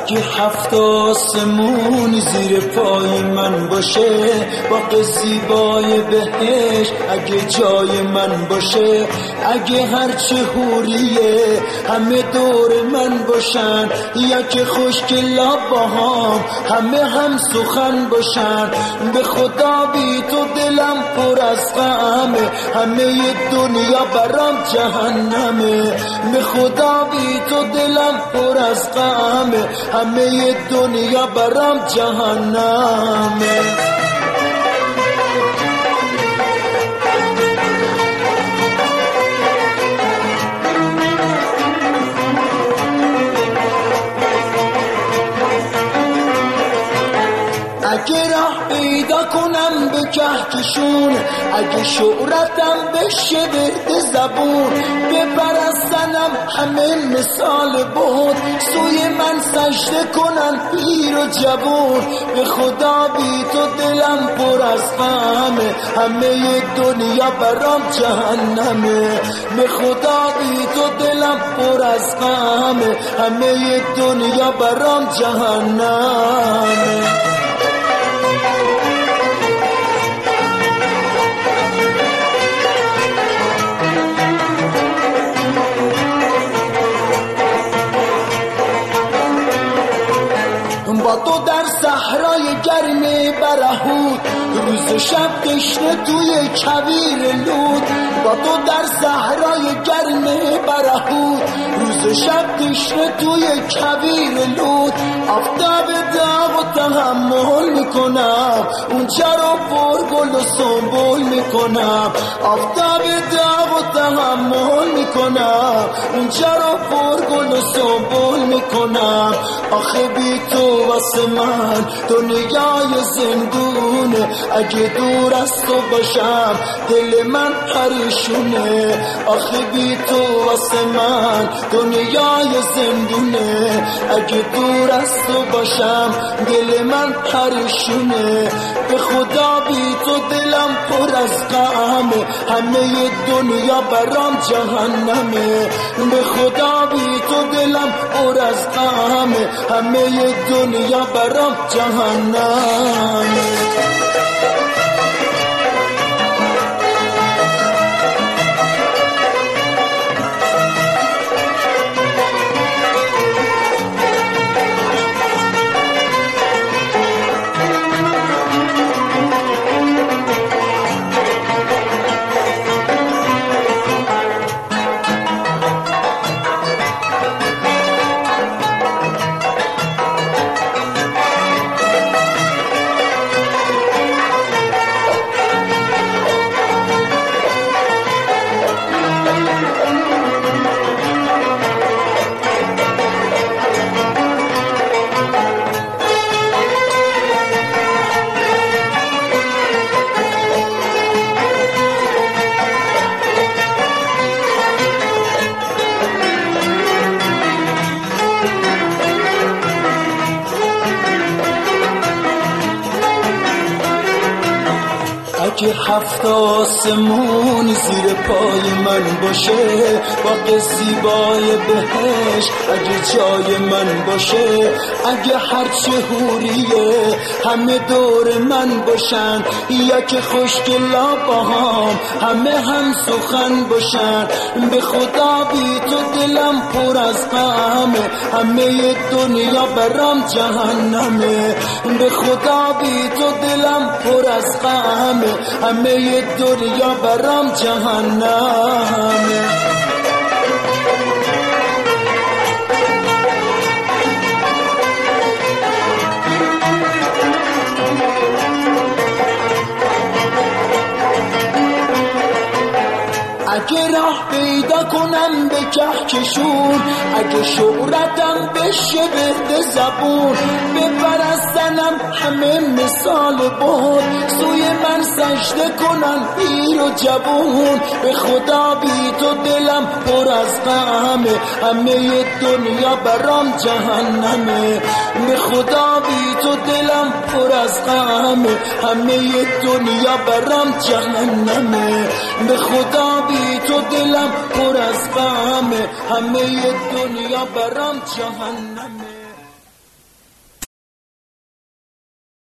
اگه هفت آسمون زیر پای من باشه، باغ زیبای بهشت اگه جای من باشه، اگه هرچه حوریه همه دور من باشن، یا که خوشگلا باهام همه هم سخن باشن، به خدا بی تو دلم پر از غمه، همه دنیا برام جهنمه، به خدا بی تو دلم پر از غمه، همه دنیا برام جهنمه. اگه راه پیدا کنم به کهکشون، اگه شهرتم بشه برد زبون، بپرستنم همه مثال بود، سوی من سجده کنن پیر و جوون، به خدا بی تو دلم پر از غمه، همه دنیا برام جهنمه، به خدا بی تو دلم پر از غمه، همه دنیا برام جهنمه. با تو در صحرای گرم برهوت، روز و شب تشنه توی کویر لود، با تو در صحرای گرم برهوت، روز و شب تشنه توی کویر لود، آفتاب داغ و تحمل میکنم، اونجا رو پر گل و سنبول میکنم، آفتاب داغ و تحمل میکنم، اونجا رو پر گل و سنبول میکنم، آخه بی تو واسه من دنیای زندونه، اگه دور از تو باشم دل من پریشونه، آخه بی تو واسه من دنیای زندونه، اگه دور از تو باشم دل من پریشونه، به خدا بی تو دلم پر از غمه، همه دنیا برام جهنمه، به خدا بی تو دلم پر از غمه، همه دنیا برام جهنمه. اگه هفت آسمون زیر پای من باشه، باغ زیبای بهشت اگه جای من باشه، اگه هرچه حوریه همه دور من باشن، یا که خوشگلا باهام همه هم سخن باشن، به خدا بی تو دلم پر از غمه، همه دنیا برام جهنمه، به خدا بی تو دلم پر از غمه، همه دنیا برام جهنمه. اگه راه پیدا کنم به کهکشون، اگه شهرتم بشه برد زبون، بپرستنم همه مثال بود، سوی من سجده کنن پیر و جوون، به خدا بی تو دلم پر از غمه، همه دنیا برام جهنمه، به خدا بی تو دلم پر از غمه، همه دنیا برام جهنمه، به خدا بی تو دلم پر از غمه، همه دنیا برام جهنمه.